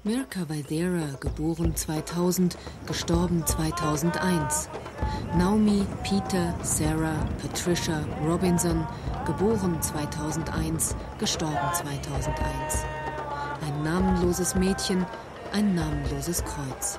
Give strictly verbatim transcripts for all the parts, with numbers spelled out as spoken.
Mirka Vaidera, geboren zweitausend, gestorben zweitausendeins. Naomi, Peter, Sarah, Patricia, Robinson, geboren zweitausendeins, gestorben zweitausendeins. Ein namenloses Mädchen, ein namenloses Kreuz.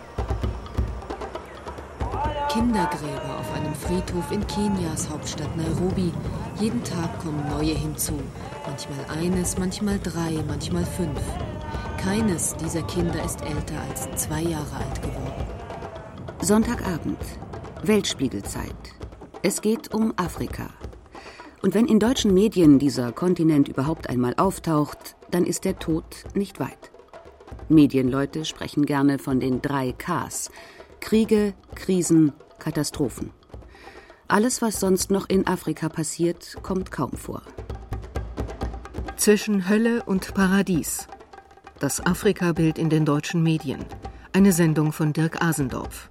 Kindergräber auf einem Friedhof in Kenias Hauptstadt Nairobi. Jeden Tag kommen neue hinzu. Manchmal eines, manchmal drei, manchmal fünf. Keines dieser Kinder ist älter als zwei Jahre alt geworden. Sonntagabend, Weltspiegelzeit. Es geht um Afrika. Und wenn in deutschen Medien dieser Kontinent überhaupt einmal auftaucht, dann ist der Tod nicht weit. Medienleute sprechen gerne von den drei Ks: Kriege, Krisen, Katastrophen. Alles, was sonst noch in Afrika passiert, kommt kaum vor. Zwischen Hölle und Paradies. Das Afrika-Bild in den deutschen Medien. Eine Sendung von Dirk Asendorf.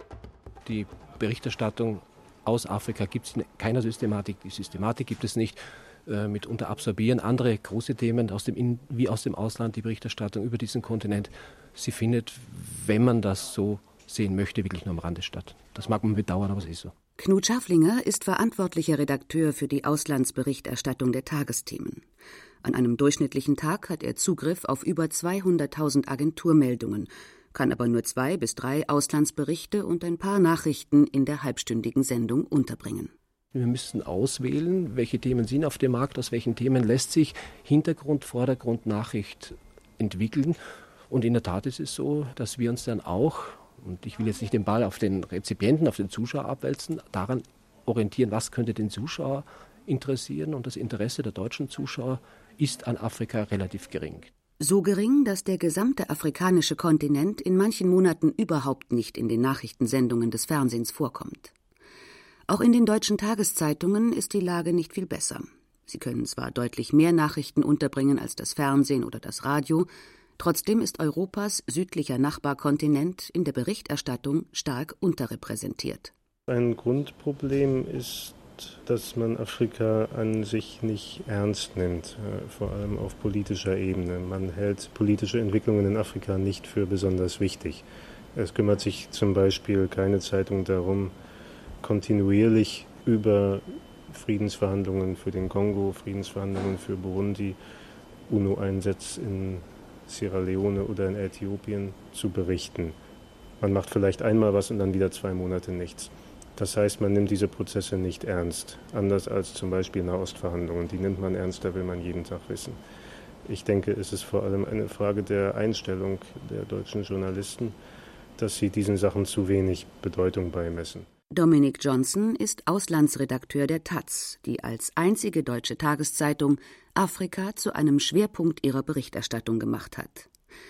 Die Berichterstattung aus Afrika gibt es in keiner Systematik. Die Systematik gibt es nicht. Äh, mitunter absorbieren andere große Themen aus dem In- wie aus dem Ausland die Berichterstattung über diesen Kontinent. Sie findet, wenn man das so sehen möchte, wirklich nur am Rande statt. Das mag man bedauern, aber es ist so. Knut Schaflinger ist verantwortlicher Redakteur für die Auslandsberichterstattung der Tagesthemen. An einem durchschnittlichen Tag hat er Zugriff auf über zweihunderttausend Agenturmeldungen, kann aber nur zwei bis drei Auslandsberichte und ein paar Nachrichten in der halbstündigen Sendung unterbringen. Wir müssen auswählen, welche Themen sind auf dem Markt, aus welchen Themen lässt sich Hintergrund, Vordergrund, Nachricht entwickeln. Und in der Tat ist es so, dass wir uns dann auch, und ich will jetzt nicht den Ball auf den Rezipienten, auf den Zuschauer abwälzen, daran orientieren, was könnte den Zuschauer interessieren. Und das Interesse der deutschen Zuschauer ist an Afrika relativ gering. So gering, dass der gesamte afrikanische Kontinent in manchen Monaten überhaupt nicht in den Nachrichtensendungen des Fernsehens vorkommt. Auch in den deutschen Tageszeitungen ist die Lage nicht viel besser. Sie können zwar deutlich mehr Nachrichten unterbringen als das Fernsehen oder das Radio, trotzdem ist Europas südlicher Nachbarkontinent in der Berichterstattung stark unterrepräsentiert. Ein Grundproblem ist, dass man Afrika an sich nicht ernst nimmt, vor allem auf politischer Ebene. Man hält politische Entwicklungen in Afrika nicht für besonders wichtig. Es kümmert sich zum Beispiel keine Zeitung darum, kontinuierlich über Friedensverhandlungen für den Kongo, Friedensverhandlungen für Burundi, UNO-Einsätze in Sierra Leone oder in Äthiopien zu berichten. Man macht vielleicht einmal was und dann wieder zwei Monate nichts. Das heißt, man nimmt diese Prozesse nicht ernst, anders als zum Beispiel Nahostverhandlungen. Die nimmt man ernst, da will man jeden Tag wissen. Ich denke, es ist vor allem eine Frage der Einstellung der deutschen Journalisten, dass sie diesen Sachen zu wenig Bedeutung beimessen. Dominic Johnson ist Auslandsredakteur der Taz, die als einzige deutsche Tageszeitung Afrika zu einem Schwerpunkt ihrer Berichterstattung gemacht hat.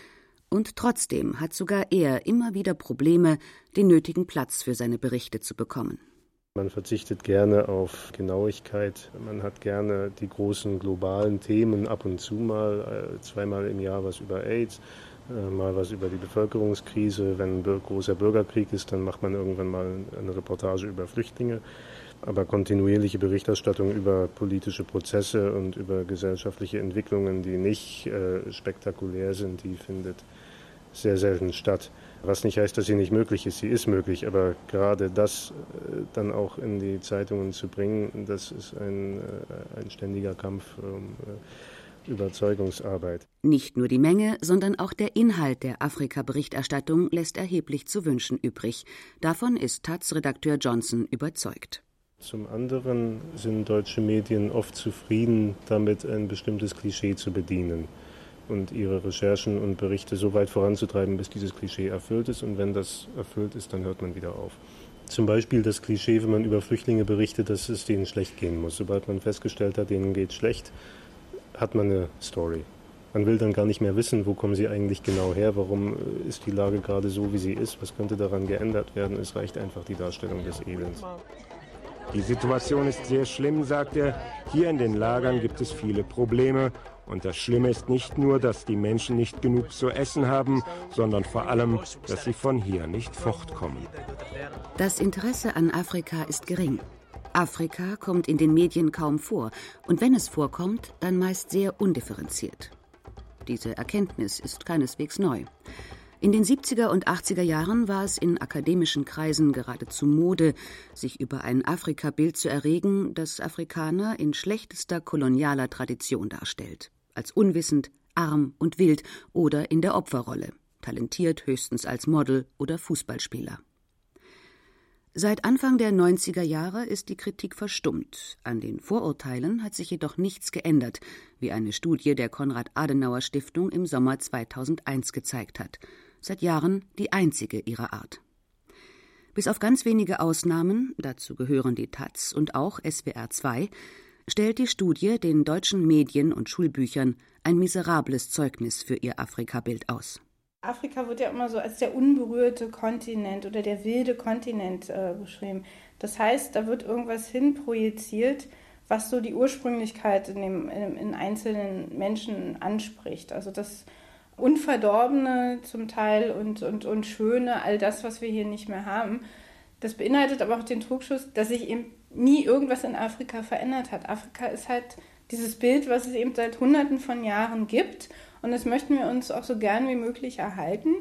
Und trotzdem hat sogar er immer wieder Probleme, den nötigen Platz für seine Berichte zu bekommen. Man verzichtet gerne auf Genauigkeit, man hat gerne die großen globalen Themen, ab und zu mal, zweimal im Jahr was über AIDS, mal was über die Bevölkerungskrise. Wenn ein großer Bürgerkrieg ist, dann macht man irgendwann mal eine Reportage über Flüchtlinge. Aber kontinuierliche Berichterstattung über politische Prozesse und über gesellschaftliche Entwicklungen, die nicht äh, spektakulär sind, die findet sehr selten statt. Was nicht heißt, dass sie nicht möglich ist. Sie ist möglich, aber gerade das äh, dann auch in die Zeitungen zu bringen, das ist ein, äh, ein ständiger Kampf um äh, Überzeugungsarbeit. Nicht nur die Menge, sondern auch der Inhalt der Afrika-Berichterstattung lässt erheblich zu wünschen übrig. Davon ist Taz-Redakteur Johnson überzeugt. Zum anderen sind deutsche Medien oft zufrieden damit, ein bestimmtes Klischee zu bedienen und ihre Recherchen und Berichte so weit voranzutreiben, bis dieses Klischee erfüllt ist. Und wenn das erfüllt ist, dann hört man wieder auf. Zum Beispiel das Klischee, wenn man über Flüchtlinge berichtet, dass es denen schlecht gehen muss. Sobald man festgestellt hat, denen geht schlecht, hat man eine Story. Man will dann gar nicht mehr wissen, wo kommen sie eigentlich genau her, warum ist die Lage gerade so, wie sie ist, was könnte daran geändert werden. Es reicht einfach die Darstellung des Elends. Die Situation ist sehr schlimm, sagt er. Hier in den Lagern gibt es viele Probleme. Und das Schlimme ist nicht nur, dass die Menschen nicht genug zu essen haben, sondern vor allem, dass sie von hier nicht fortkommen. Das Interesse an Afrika ist gering. Afrika kommt in den Medien kaum vor. Und wenn es vorkommt, dann meist sehr undifferenziert. Diese Erkenntnis ist keineswegs neu. In den siebziger und achtziger Jahren war es in akademischen Kreisen geradezu Mode, sich über ein Afrikabild zu erregen, das Afrikaner in schlechtester kolonialer Tradition darstellt. Als unwissend, arm und wild oder in der Opferrolle, talentiert höchstens als Model oder Fußballspieler. Seit Anfang der neunziger Jahre ist die Kritik verstummt. An den Vorurteilen hat sich jedoch nichts geändert, wie eine Studie der Konrad-Adenauer-Stiftung im Sommer zweitausendeins gezeigt hat. Seit Jahren die einzige ihrer Art. Bis auf ganz wenige Ausnahmen, dazu gehören die Taz und auch S W R zwei, stellt die Studie den deutschen Medien und Schulbüchern ein miserables Zeugnis für ihr Afrikabild aus. Afrika wird ja immer so als der unberührte Kontinent oder der wilde Kontinent äh, beschrieben. Das heißt, da wird irgendwas hinprojiziert, was so die Ursprünglichkeit in, dem, in, in einzelnen Menschen anspricht. Also das Unverdorbene zum Teil und, und, und Schöne, all das, was wir hier nicht mehr haben. Das beinhaltet aber auch den Trugschluss, dass sich eben nie irgendwas in Afrika verändert hat. Afrika ist halt dieses Bild, was es eben seit Hunderten von Jahren gibt. Und das möchten wir uns auch so gern wie möglich erhalten.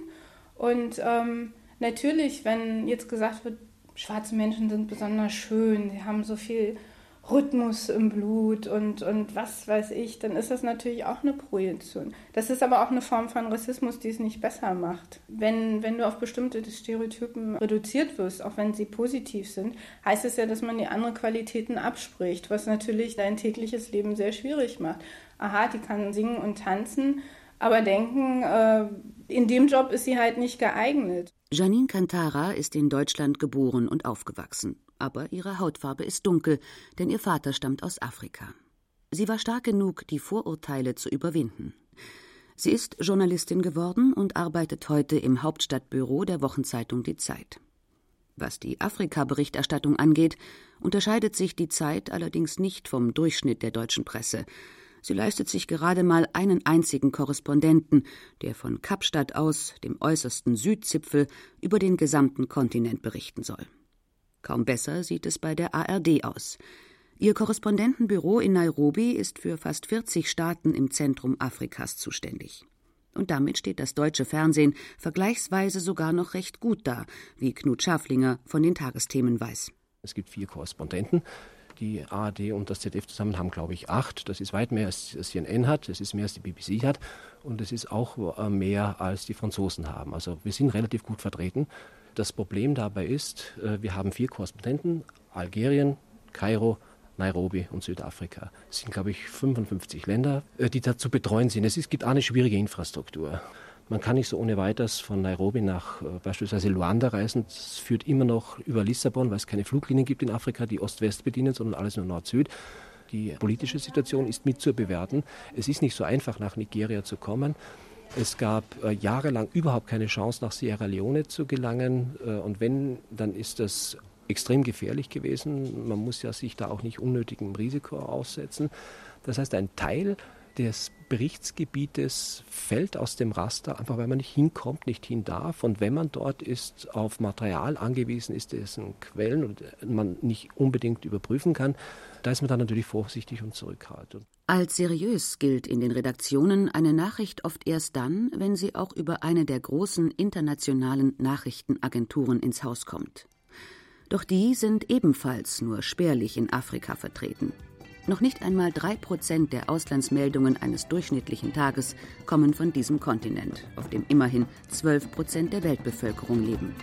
Und ähm, natürlich, wenn jetzt gesagt wird, schwarze Menschen sind besonders schön, sie haben so viel Rhythmus im Blut und, und was weiß ich, dann ist das natürlich auch eine Projektion. Das ist aber auch eine Form von Rassismus, die es nicht besser macht. Wenn, wenn du auf bestimmte Stereotypen reduziert wirst, auch wenn sie positiv sind, heißt es ja, dass man dir andere Qualitäten abspricht, was natürlich dein tägliches Leben sehr schwierig macht. Aha, die kann singen und tanzen, aber denken, äh, in dem Job ist sie halt nicht geeignet. Janine Kantara ist in Deutschland geboren und aufgewachsen. Aber ihre Hautfarbe ist dunkel, denn ihr Vater stammt aus Afrika. Sie war stark genug, die Vorurteile zu überwinden. Sie ist Journalistin geworden und arbeitet heute im Hauptstadtbüro der Wochenzeitung Die Zeit. Was die Afrika-Berichterstattung angeht, unterscheidet sich die Zeit allerdings nicht vom Durchschnitt der deutschen Presse. Sie leistet sich gerade mal einen einzigen Korrespondenten, der von Kapstadt aus, dem äußersten Südzipfel, über den gesamten Kontinent berichten soll. Kaum besser sieht es bei der A R D aus. Ihr Korrespondentenbüro in Nairobi ist für fast vierzig Staaten im Zentrum Afrikas zuständig. Und damit steht das deutsche Fernsehen vergleichsweise sogar noch recht gut da, wie Knut Schaflinger von den Tagesthemen weiß. Es gibt vier Korrespondenten. Die A R D und das Z D F zusammen haben, glaube ich, acht. Das ist weit mehr, als das C N N hat, das ist mehr, als die B B C hat und es ist auch mehr, als die Franzosen haben. Also wir sind relativ gut vertreten. Das Problem dabei ist, wir haben vier Korrespondenten, Algerien, Kairo, Nairobi und Südafrika. Es sind, glaube ich, fünfundfünfzig Länder, die da zu betreuen sind. Es ist, gibt eine schwierige Infrastruktur. Man kann nicht so ohne weiteres von Nairobi nach äh, beispielsweise Luanda reisen. Das führt immer noch über Lissabon, weil es keine Fluglinien gibt in Afrika, die Ost-West bedienen, sondern alles nur Nord-Süd. Die politische Situation ist mit zu bewerten. Es ist nicht so einfach, nach Nigeria zu kommen. Es gab äh, jahrelang überhaupt keine Chance, nach Sierra Leone zu gelangen. Äh, und wenn, dann ist das extrem gefährlich gewesen. Man muss ja sich da auch nicht unnötigem Risiko aussetzen. Das heißt, ein Teil des Berichtsgebietes fällt aus dem Raster, einfach weil man nicht hinkommt, nicht hin darf. Und wenn man dort ist, auf Material angewiesen ist, dessen Quellen und man nicht unbedingt überprüfen kann, da ist man dann natürlich vorsichtig und zurückhaltend. Als seriös gilt in den Redaktionen eine Nachricht oft erst dann, wenn sie auch über eine der großen internationalen Nachrichtenagenturen ins Haus kommt. Doch die sind ebenfalls nur spärlich in Afrika vertreten. Noch nicht einmal drei Prozent der Auslandsmeldungen eines durchschnittlichen Tages kommen von diesem Kontinent, auf dem immerhin zwölf Prozent der Weltbevölkerung leben.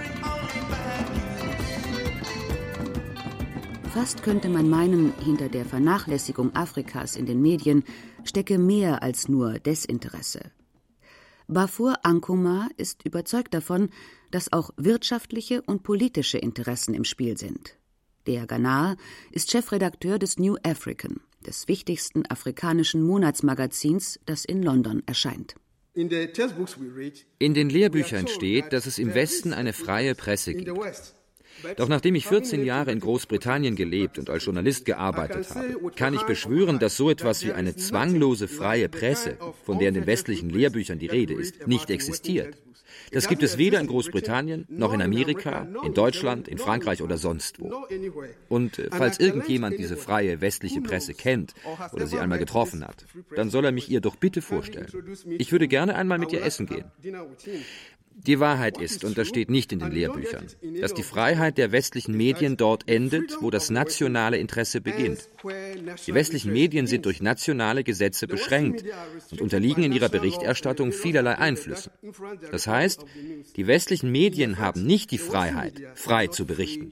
Fast könnte man meinen, hinter der Vernachlässigung Afrikas in den Medien stecke mehr als nur Desinteresse. Bafur Ankuma ist überzeugt davon, dass auch wirtschaftliche und politische Interessen im Spiel sind. Der Ghanaer ist Chefredakteur des New African, des wichtigsten afrikanischen Monatsmagazins, das in London erscheint. In den Lehrbüchern steht, dass es im Westen eine freie Presse gibt. Doch nachdem ich vierzehn Jahre in Großbritannien gelebt und als Journalist gearbeitet habe, kann ich beschwören, dass so etwas wie eine zwanglose freie Presse, von der in den westlichen Lehrbüchern die Rede ist, nicht existiert. Das gibt es weder in Großbritannien, noch in Amerika, in Deutschland, in Frankreich oder sonst wo. Und äh, falls irgendjemand diese freie westliche Presse kennt oder sie einmal getroffen hat, dann soll er mich ihr doch bitte vorstellen. Ich würde gerne einmal mit ihr essen gehen. Die Wahrheit ist, und das steht nicht in den Lehrbüchern, dass die Freiheit der westlichen Medien dort endet, wo das nationale Interesse beginnt. Die westlichen Medien sind durch nationale Gesetze beschränkt und unterliegen in ihrer Berichterstattung vielerlei Einflüssen. Das heißt, die westlichen Medien haben nicht die Freiheit, frei zu berichten.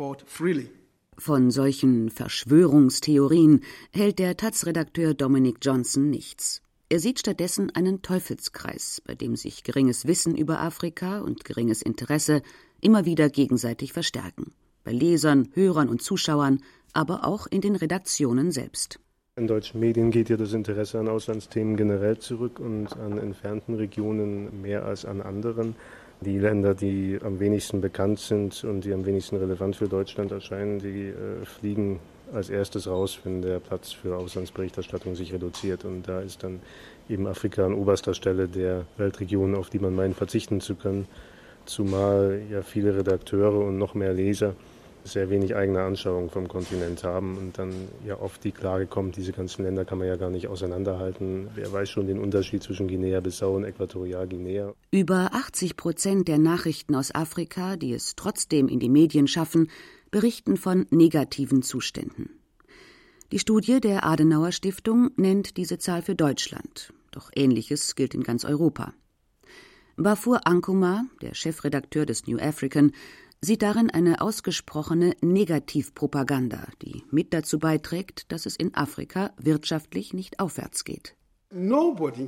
Von solchen Verschwörungstheorien hält der Taz-Redakteur Dominic Johnson nichts. Er sieht stattdessen einen Teufelskreis, bei dem sich geringes Wissen über Afrika und geringes Interesse immer wieder gegenseitig verstärken. Bei Lesern, Hörern und Zuschauern, aber auch in den Redaktionen selbst. In deutschen Medien geht ja das Interesse an Auslandsthemen generell zurück und an entfernten Regionen mehr als an anderen. Die Länder, die am wenigsten bekannt sind und die am wenigsten relevant für Deutschland erscheinen, die äh, fliegen als erstes raus, wenn der Platz für Auslandsberichterstattung sich reduziert. Und da ist dann eben Afrika an oberster Stelle der Weltregionen, auf die man meint, verzichten zu können. Zumal ja viele Redakteure und noch mehr Leser sehr wenig eigene Anschauung vom Kontinent haben und dann ja oft die Klage kommt, diese ganzen Länder kann man ja gar nicht auseinanderhalten. Wer weiß schon den Unterschied zwischen Guinea-Bissau und Äquatorialguinea? Über achtzig Prozent der Nachrichten aus Afrika, die es trotzdem in die Medien schaffen, berichten von negativen Zuständen. Die Studie der Adenauer Stiftung nennt diese Zahl für Deutschland, doch Ähnliches gilt in ganz Europa. Bafur Ankuma, der Chefredakteur des New African, sieht darin eine ausgesprochene Negativpropaganda, die mit dazu beiträgt, dass es in Afrika wirtschaftlich nicht aufwärts geht. Nobody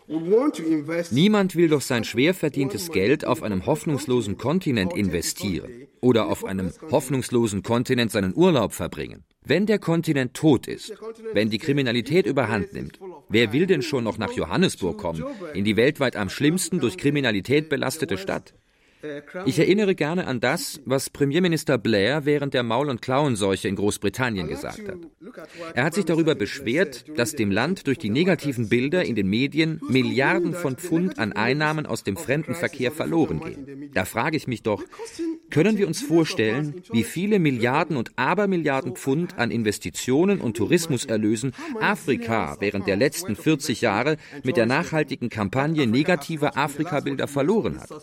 Niemand will doch sein schwer verdientes Geld auf einem hoffnungslosen Kontinent investieren oder auf einem hoffnungslosen Kontinent seinen Urlaub verbringen. Wenn der Kontinent tot ist, wenn die Kriminalität überhand nimmt, wer will denn schon noch nach Johannesburg kommen, in die weltweit am schlimmsten durch Kriminalität belastete Stadt? Ich erinnere gerne an das, was Premierminister Blair während der Maul- und Klauenseuche in Großbritannien gesagt hat. Er hat sich darüber beschwert, dass dem Land durch die negativen Bilder in den Medien Milliarden von Pfund an Einnahmen aus dem Fremdenverkehr verloren gehen. Da frage ich mich doch, können wir uns vorstellen, wie viele Milliarden und Abermilliarden Pfund an Investitionen und Tourismuserlösen Afrika während der letzten vierzig Jahre mit der nachhaltigen Kampagne negativer Afrika-Bilder verloren hat?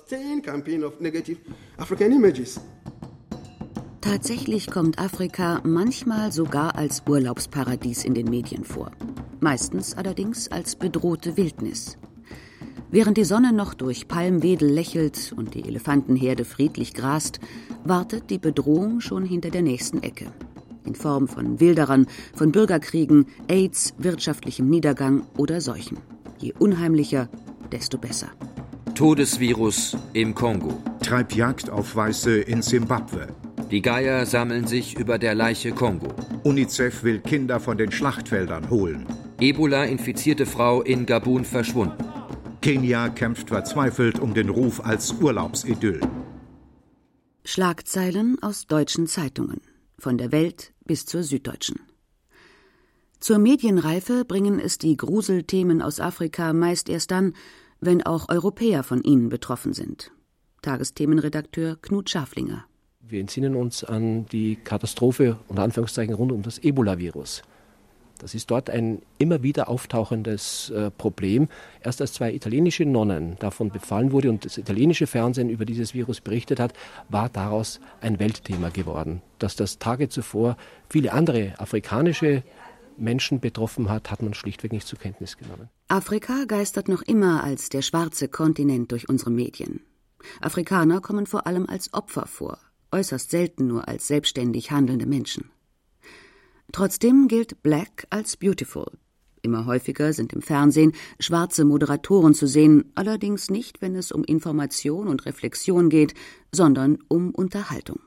Tatsächlich kommt Afrika manchmal sogar als Urlaubsparadies in den Medien vor. Meistens allerdings als bedrohte Wildnis. Während die Sonne noch durch Palmwedel lächelt und die Elefantenherde friedlich grast, wartet die Bedrohung schon hinter der nächsten Ecke. In Form von Wilderern, von Bürgerkriegen, AIDS, wirtschaftlichem Niedergang oder Seuchen. Je unheimlicher, desto besser. Todesvirus im Kongo. Treibjagd auf Weiße in Simbabwe. Die Geier sammeln sich über der Leiche Kongo. UNICEF will Kinder von den Schlachtfeldern holen. Ebola-infizierte Frau in Gabun verschwunden. Kenia kämpft verzweifelt um den Ruf als Urlaubsidyll. Schlagzeilen aus deutschen Zeitungen. Von der Welt bis zur Süddeutschen. Zur Medienreife bringen es die Gruselthemen aus Afrika meist erst dann, wenn auch Europäer von ihnen betroffen sind. Tagesthemenredakteur Knut Schaflinger. Wir entsinnen uns an die Katastrophe, unter Anführungszeichen, rund um das Ebola-Virus. Das ist dort ein immer wieder auftauchendes äh, Problem. Erst als zwei italienische Nonnen davon befallen wurde und das italienische Fernsehen über dieses Virus berichtet hat, war daraus ein Weltthema geworden. Dass das Tage zuvor viele andere afrikanische Menschen betroffen hat, hat man schlichtweg nicht zur Kenntnis genommen. Afrika geistert noch immer als der schwarze Kontinent durch unsere Medien. Afrikaner kommen vor allem als Opfer vor, äußerst selten nur als selbstständig handelnde Menschen. Trotzdem gilt Black als beautiful. Immer häufiger sind im Fernsehen schwarze Moderatoren zu sehen, allerdings nicht, wenn es um Information und Reflexion geht, sondern um Unterhaltung.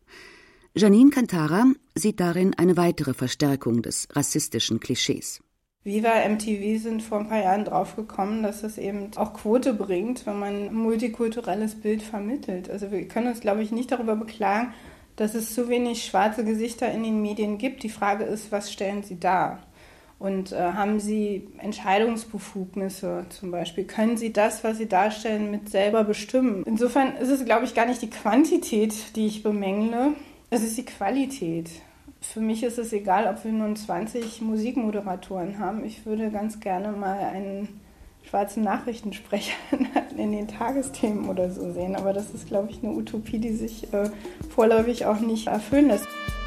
Janine Kantara sieht darin eine weitere Verstärkung des rassistischen Klischees. Viva M T V sind vor ein paar Jahren draufgekommen, dass es eben auch Quote bringt, wenn man ein multikulturelles Bild vermittelt. Also wir können uns, glaube ich, nicht darüber beklagen, dass es zu wenig schwarze Gesichter in den Medien gibt. Die Frage ist, was stellen sie dar? Und äh, haben sie Entscheidungsbefugnisse zum Beispiel? Können sie das, was sie darstellen, mit selber bestimmen? Insofern ist es, glaube ich, gar nicht die Quantität, die ich bemängle. Es ist die Qualität. Für mich ist es egal, ob wir nun zwanzig Musikmoderatoren haben. Ich würde ganz gerne mal einen schwarzen Nachrichtensprecher in den Tagesthemen oder so sehen. Aber das ist, glaube ich, eine Utopie, die sich äh, vorläufig auch nicht erfüllen lässt.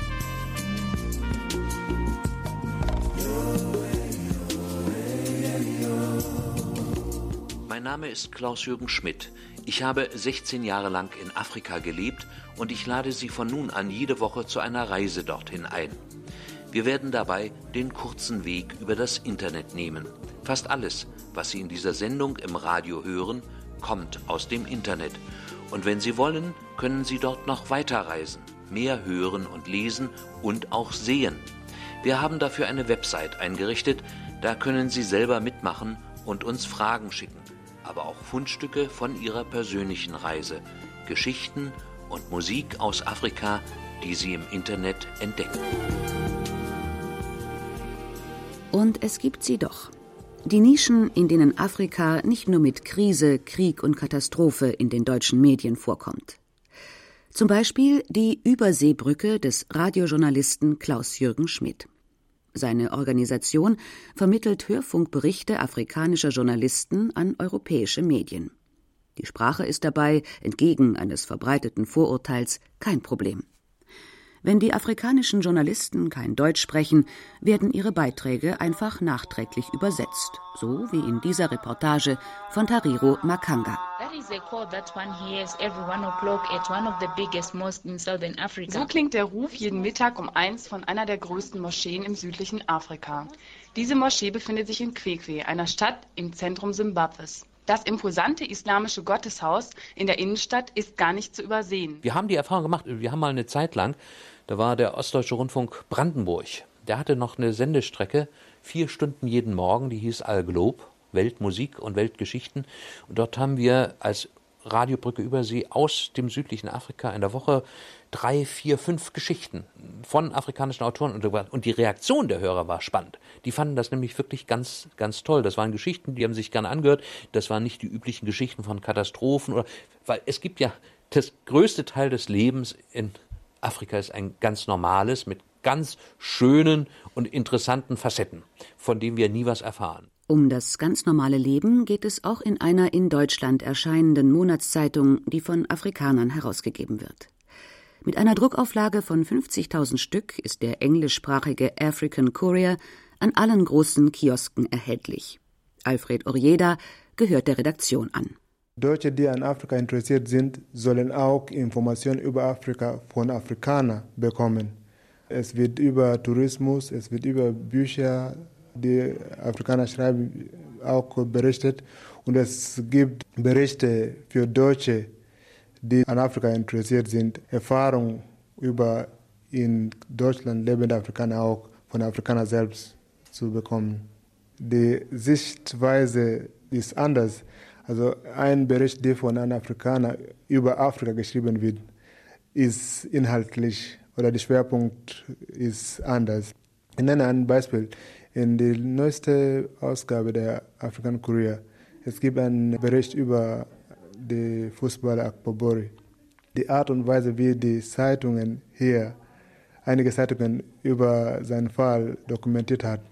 Mein Name ist Klaus-Jürgen Schmidt. Ich habe sechzehn Jahre lang in Afrika gelebt und ich lade Sie von nun an jede Woche zu einer Reise dorthin ein. Wir werden dabei den kurzen Weg über das Internet nehmen. Fast alles, was Sie in dieser Sendung im Radio hören, kommt aus dem Internet. Und wenn Sie wollen, können Sie dort noch weiterreisen, mehr hören und lesen und auch sehen. Wir haben dafür eine Website eingerichtet, da können Sie selber mitmachen und uns Fragen schicken, aber auch Fundstücke von Ihrer persönlichen Reise, Geschichten und Musik aus Afrika, die Sie im Internet entdecken. Und es gibt sie doch. Die Nischen, in denen Afrika nicht nur mit Krise, Krieg und Katastrophe in den deutschen Medien vorkommt. Zum Beispiel die Überseebrücke des Radiojournalisten Klaus-Jürgen Schmidt. Seine Organisation vermittelt Hörfunkberichte afrikanischer Journalisten an europäische Medien. Die Sprache ist dabei, entgegen eines verbreiteten Vorurteils, kein Problem. Wenn die afrikanischen Journalisten kein Deutsch sprechen, werden ihre Beiträge einfach nachträglich übersetzt, so wie in dieser Reportage von Tariro Makanga. So klingt der Ruf jeden Mittag um eins von einer der größten Moscheen im südlichen Afrika. Diese Moschee befindet sich in Kwekwe, einer Stadt im Zentrum Simbabwes. Das imposante islamische Gotteshaus in der Innenstadt ist gar nicht zu übersehen. Wir haben die Erfahrung gemacht, wir haben mal eine Zeit lang, da war der Ostdeutsche Rundfunk Brandenburg, der hatte noch eine Sendestrecke, vier Stunden jeden Morgen, die hieß Al Globe, Weltmusik und Weltgeschichten. Und dort haben wir als Radiobrücke Übersee aus dem südlichen Afrika in der Woche drei, vier, fünf Geschichten von afrikanischen Autoren. Und die Reaktion der Hörer war spannend. Die fanden das nämlich wirklich ganz, ganz toll. Das waren Geschichten, die haben sich gerne angehört. Das waren nicht die üblichen Geschichten von Katastrophen. Oder, weil es gibt ja das größte Teil des Lebens in Afrika ist ein ganz normales, mit ganz schönen und interessanten Facetten, von denen wir nie was erfahren. Um das ganz normale Leben geht es auch in einer in Deutschland erscheinenden Monatszeitung, die von Afrikanern herausgegeben wird. Mit einer Druckauflage von fünfzigtausend Stück ist der englischsprachige African Courier an allen großen Kiosken erhältlich. Alfred Orjeda gehört der Redaktion an. Deutsche, die an Afrika interessiert sind, sollen auch Informationen über Afrika von Afrikanern bekommen. Es wird über Tourismus, es wird über Bücher, die Afrikaner schreiben, auch berichtet. Und es gibt Berichte für Deutsche, die an Afrika interessiert sind, Erfahrungen über in Deutschland lebende Afrikaner auch von Afrikanern selbst zu bekommen. Die Sichtweise ist anders. Also ein Bericht, der von einem Afrikaner über Afrika geschrieben wird, ist inhaltlich oder der Schwerpunkt ist anders. Ich nenne ein Beispiel. In der neuesten Ausgabe der African Courier, es gibt einen Bericht über den Fußballer Akpobori. Die Art und Weise, wie die Zeitungen hier, einige Zeitungen über seinen Fall dokumentiert hat,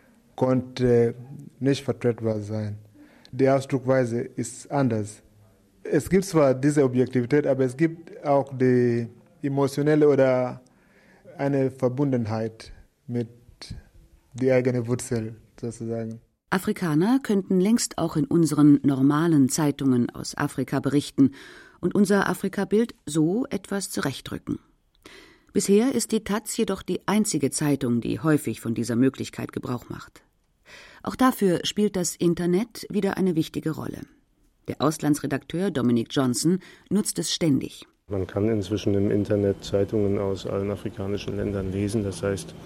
konnte nicht vertretbar sein. Die Ausdrucksweise ist anders. Es gibt zwar diese Objektivität, aber es gibt auch die emotionelle oder eine Verbundenheit mit der eigenen Wurzel sozusagen. Afrikaner könnten längst auch in unseren normalen Zeitungen aus Afrika berichten und unser Afrikabild so etwas zurechtrücken. Bisher ist die Taz jedoch die einzige Zeitung, die häufig von dieser Möglichkeit Gebrauch macht. Auch dafür spielt das Internet wieder eine wichtige Rolle. Der Auslandsredakteur Dominic Johnson nutzt es ständig. Man kann inzwischen im Internet Zeitungen aus allen afrikanischen Ländern lesen. Das heißt,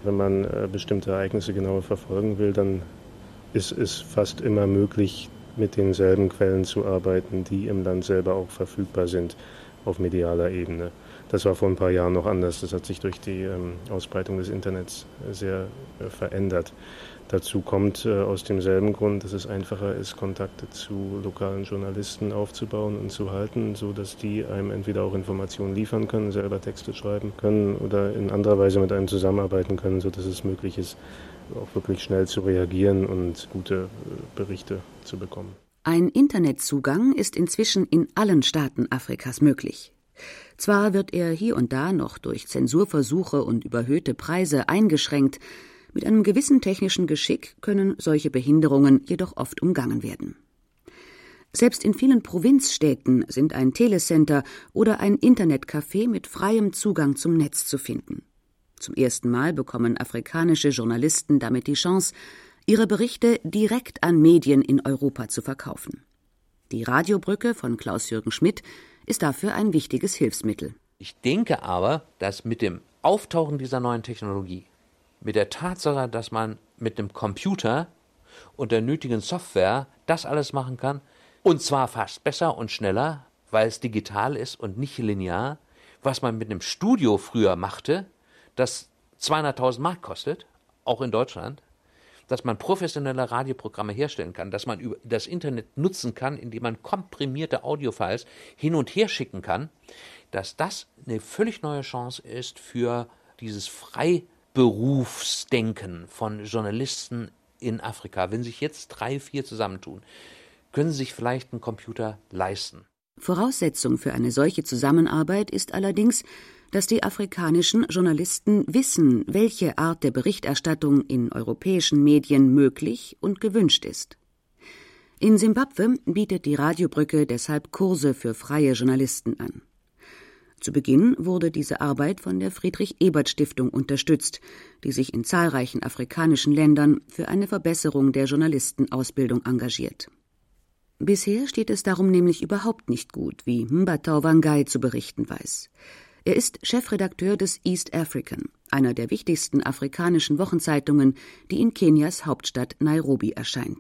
Wenn man äh, bestimmte Ereignisse genauer verfolgen will, dann ist es fast immer möglich, mit denselben Quellen zu arbeiten, die im Land selber auch verfügbar sind auf medialer Ebene. Das war vor ein paar Jahren noch anders. Das hat sich durch die ähm, Ausbreitung des Internets sehr äh, verändert. Dazu kommt äh, aus demselben Grund, dass es einfacher ist, Kontakte zu lokalen Journalisten aufzubauen und zu halten, sodass die einem entweder auch Informationen liefern können, selber Texte schreiben können oder in anderer Weise mit einem zusammenarbeiten können, sodass es möglich ist, auch wirklich schnell zu reagieren und gute äh, Berichte zu bekommen. Ein Internetzugang ist inzwischen in allen Staaten Afrikas möglich. Zwar wird er hier und da noch durch Zensurversuche und überhöhte Preise eingeschränkt, mit einem gewissen technischen Geschick können solche Behinderungen jedoch oft umgangen werden. Selbst in vielen Provinzstädten sind ein Telecenter oder ein Internetcafé mit freiem Zugang zum Netz zu finden. Zum ersten Mal bekommen afrikanische Journalisten damit die Chance, ihre Berichte direkt an Medien in Europa zu verkaufen. Die Radiobrücke von Klaus-Jürgen Schmidt ist dafür ein wichtiges Hilfsmittel. Ich denke aber, dass mit dem Auftauchen dieser neuen Technologie, mit der Tatsache, dass man mit einem Computer und der nötigen Software das alles machen kann, und zwar fast besser und schneller, weil es digital ist und nicht linear, was man mit einem Studio früher machte, das zweihunderttausend Mark kostet, auch in Deutschland, dass man professionelle Radioprogramme herstellen kann, dass man über das Internet nutzen kann, indem man komprimierte Audiofiles hin und her schicken kann, dass das eine völlig neue Chance ist für dieses Freiberufsdenken von Journalisten in Afrika. Wenn sich jetzt drei, vier zusammentun, können sie sich vielleicht einen Computer leisten. Voraussetzung für eine solche Zusammenarbeit ist allerdings, dass die afrikanischen Journalisten wissen, welche Art der Berichterstattung in europäischen Medien möglich und gewünscht ist. In Simbabwe bietet die Radiobrücke deshalb Kurse für freie Journalisten an. Zu Beginn wurde diese Arbeit von der Friedrich-Ebert-Stiftung unterstützt, die sich in zahlreichen afrikanischen Ländern für eine Verbesserung der Journalistenausbildung engagiert. Bisher steht es darum nämlich überhaupt nicht gut, wie Mbatau Wangai zu berichten weiß. Er ist Chefredakteur des East African, einer der wichtigsten afrikanischen Wochenzeitungen, die in Kenias Hauptstadt Nairobi erscheint.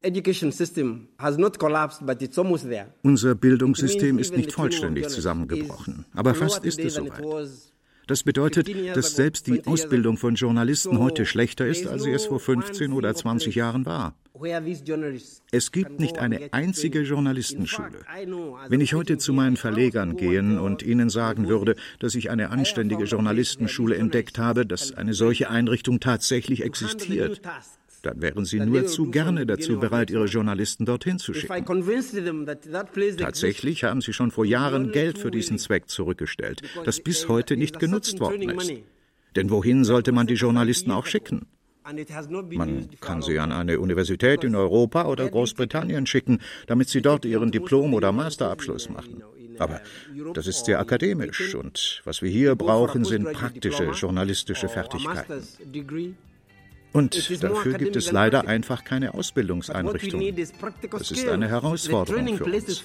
Unser Bildungssystem ist nicht vollständig zusammengebrochen, aber fast ist es soweit. Das bedeutet, dass selbst die Ausbildung von Journalisten heute schlechter ist, als sie es vor fünfzehn oder zwanzig Jahren war. Es gibt nicht eine einzige Journalistenschule. Wenn ich heute zu meinen Verlegern gehen und ihnen sagen würde, dass ich eine anständige Journalistenschule entdeckt habe, dass eine solche Einrichtung tatsächlich existiert, dann wären sie nur zu gerne dazu bereit, ihre Journalisten dorthin zu schicken. Tatsächlich haben sie schon vor Jahren Geld für diesen Zweck zurückgestellt, das bis heute nicht genutzt worden ist. Denn wohin sollte man die Journalisten auch schicken? Man kann sie an eine Universität in Europa oder Großbritannien schicken, damit sie dort ihren Diplom- oder Masterabschluss machen. Aber das ist sehr akademisch und was wir hier brauchen, sind praktische journalistische Fertigkeiten. Und dafür gibt es leider einfach keine Ausbildungseinrichtungen. Das ist eine Herausforderung für uns.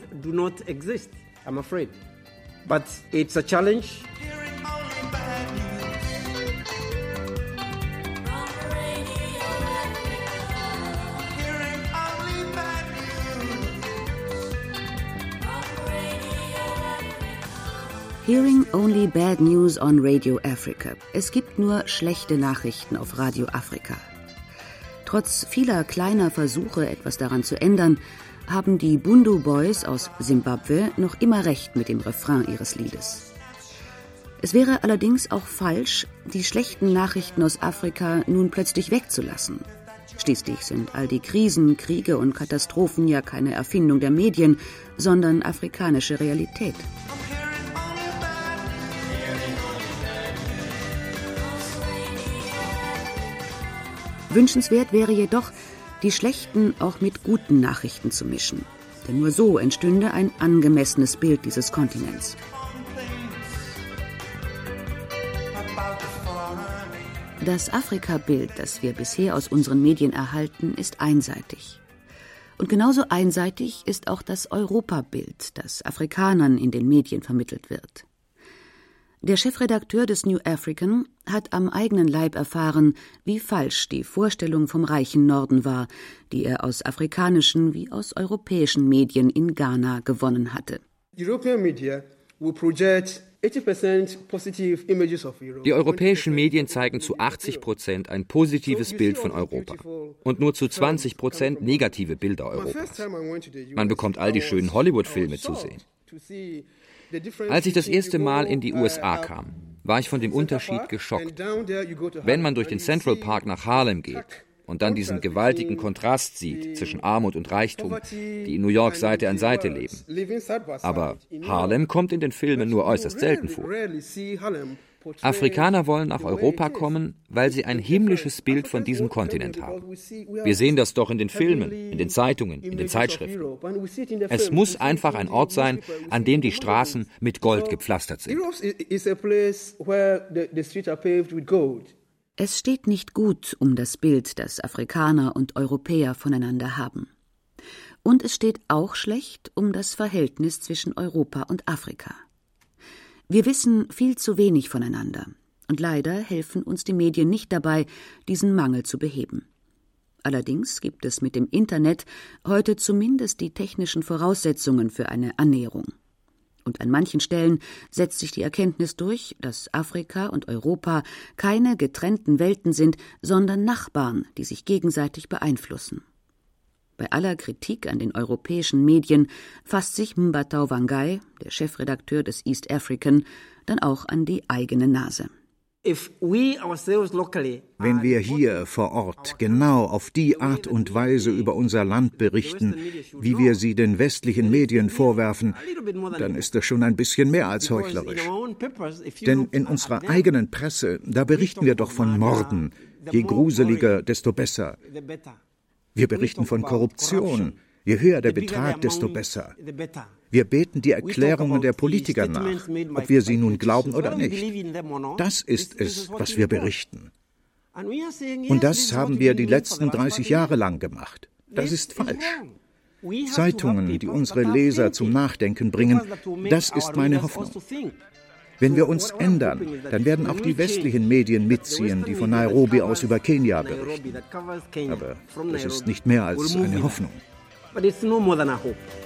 Hearing only bad news on Radio Africa. Es gibt nur schlechte Nachrichten auf Radio Afrika. Trotz vieler kleiner Versuche, etwas daran zu ändern, haben die Bundu Boys aus Simbabwe noch immer recht mit dem Refrain ihres Liedes. Es wäre allerdings auch falsch, die schlechten Nachrichten aus Afrika nun plötzlich wegzulassen. Schließlich sind all die Krisen, Kriege und Katastrophen ja keine Erfindung der Medien, sondern afrikanische Realität. Wünschenswert wäre jedoch, die schlechten auch mit guten Nachrichten zu mischen. Denn nur so entstünde ein angemessenes Bild dieses Kontinents. Das Afrika-Bild, das wir bisher aus unseren Medien erhalten, ist einseitig. Und genauso einseitig ist auch das Europa-Bild, das Afrikanern in den Medien vermittelt wird. Der Chefredakteur des New African hat am eigenen Leib erfahren, wie falsch die Vorstellung vom reichen Norden war, die er aus afrikanischen wie aus europäischen Medien in Ghana gewonnen hatte. Die europäischen Medien zeigen zu achtzig Prozent ein positives Bild von Europa und nur zu zwanzig Prozent negative Bilder Europas. Man bekommt all die schönen Hollywood-Filme zu sehen. Als ich das erste Mal in die U S A kam, war ich von dem Unterschied geschockt. Wenn man durch den Central Park nach Harlem geht und dann diesen gewaltigen Kontrast sieht zwischen Armut und Reichtum, die in New York Seite an Seite leben. Aber Harlem kommt in den Filmen nur äußerst selten vor. Afrikaner wollen nach Europa kommen, weil sie ein himmlisches Bild von diesem Kontinent haben. Wir sehen das doch in den Filmen, in den Zeitungen, in den Zeitschriften. Es muss einfach ein Ort sein, an dem die Straßen mit Gold gepflastert sind. Es steht nicht gut um das Bild, das Afrikaner und Europäer voneinander haben. Und es steht auch schlecht um das Verhältnis zwischen Europa und Afrika. Wir wissen viel zu wenig voneinander, und leider helfen uns die Medien nicht dabei, diesen Mangel zu beheben. Allerdings gibt es mit dem Internet heute zumindest die technischen Voraussetzungen für eine Annäherung. Und an manchen Stellen setzt sich die Erkenntnis durch, dass Afrika und Europa keine getrennten Welten sind, sondern Nachbarn, die sich gegenseitig beeinflussen. Bei aller Kritik an den europäischen Medien fasst sich Mbatau Wangai, der Chefredakteur des East African, dann auch an die eigene Nase. Wenn wir hier vor Ort genau auf die Art und Weise über unser Land berichten, wie wir sie den westlichen Medien vorwerfen, dann ist das schon ein bisschen mehr als heuchlerisch. Denn in unserer eigenen Presse, da berichten wir doch von Morden. Je gruseliger, desto besser. Wir berichten von Korruption. Je höher der Betrag, desto besser. Wir beten die Erklärungen der Politiker nach, ob wir sie nun glauben oder nicht. Das ist es, was wir berichten. Und das haben wir die letzten dreißig Jahre lang gemacht. Das ist falsch. Zeitungen, die unsere Leser zum Nachdenken bringen, das ist meine Hoffnung. Wenn wir uns ändern, dann werden auch die westlichen Medien mitziehen, die von Nairobi aus über Kenia berichten. Aber das ist nicht mehr als eine Hoffnung. But it's no more than a hope.